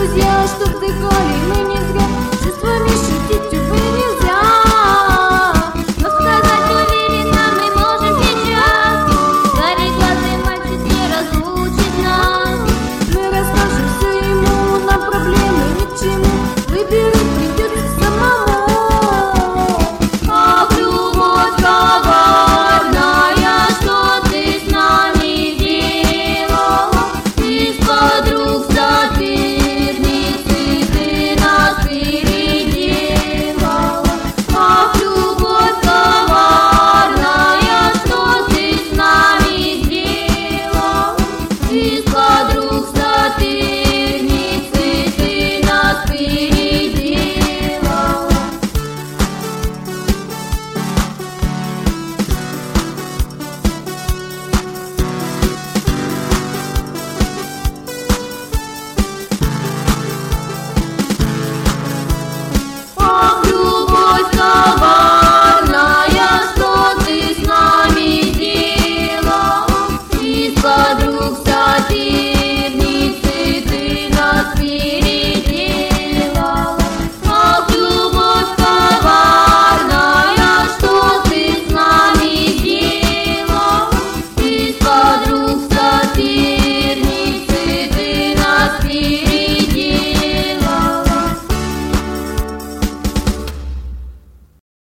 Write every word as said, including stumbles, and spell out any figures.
друзья, что вдыхали мы не зря. Чувствами шутить, увы, нельзя. Но сказать уверенно мы можем сейчас. Кареглазый мальчик не разлучит нас. Мы расскажем все ему, нам проблемы ни к чему. Выбирать придется самому. Ах, любовь коварная, что ты с нами делала? Из подруг соперницы ты нас переделала. Ах, любовь коварная, что ты с нами сделала? Из подруг